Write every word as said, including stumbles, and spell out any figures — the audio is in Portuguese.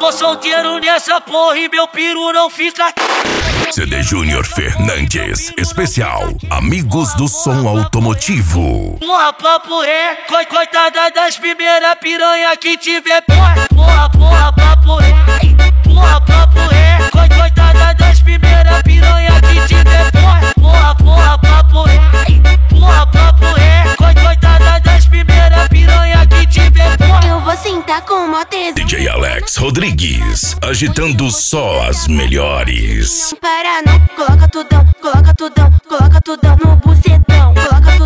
tô solteiro nessa porra e meu piru não fica. C D Júnior Fernandes, especial Amigos do Som Automotivo. Porra, papo é, coi, coitada das primeiras piranha que tiver. Porra, porra, porra, papo é. Porra, papo é, coi, coitada das primeiras piranha que tiver. Porra, porra, porra, papo é. Porra, papo é, coi, coitada das primeiras piranha que tiver. Porra. Eu vou sentar com uma tesão. D J Alex Rodrigues, agitando só as melhores. Não para não, coloca tudão, coloca tudão, coloca tudão no bucetão, coloca tudão.